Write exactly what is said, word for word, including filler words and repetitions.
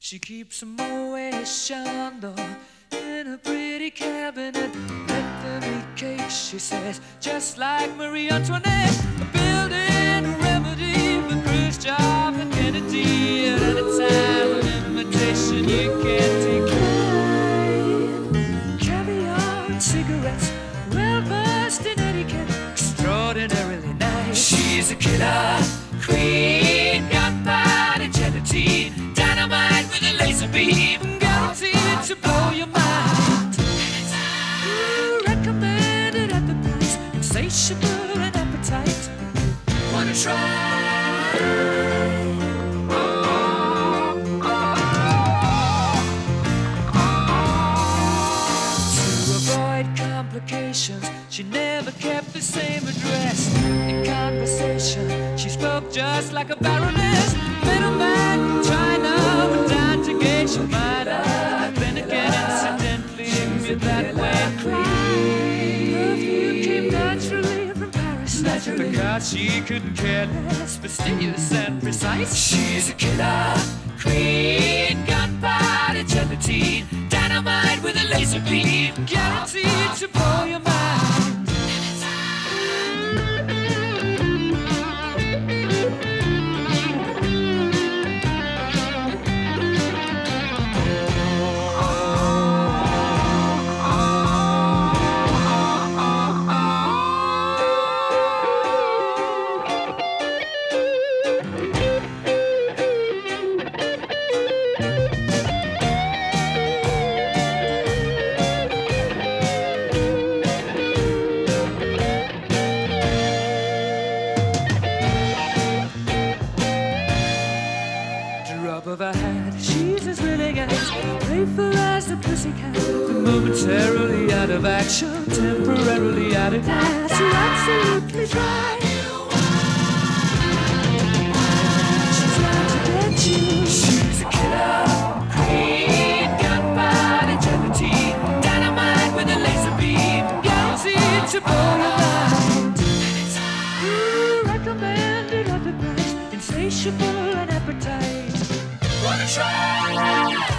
She keeps a Moet Chandon in a pretty cabinet. Let them eat cake, she says, just like Marie Antoinette. Building a remedy for Khrushchev and Kennedy at any time. An invitation you can't decline. Caviar and cigarettes, well versed in etiquette, extraordinarily nice. She's a killer queen, gunpowder gelatine, dynamite with a laser beam, guaranteed to blow your mind. Ooh, recommended at the price, insatiable and appetite. Wanna try? To avoid complications, she never kept the same address. In conversation, she spoke just like a baroness. Middleman from China, but down to gauge your mind. Then again, incidentally, you're that way. Perfume came naturally from Paris, naturally, because she couldn't care less, fastidious and precise. She's a killer queen, gunpowder gelatine, dynamite with a laser beam, guaranteed to blow your mind. Drop of a hat, she's as willing as playful as the pussycat. Momentarily out of action, temporarily out of class. You're absolutely dry. She's out to get you. She's a killer queen, gunpowder gelatine, dynamite with a laser beam, guaranteed to blow your mind. Ooh, recommended at the price, insatiable and appetite. Wanna try?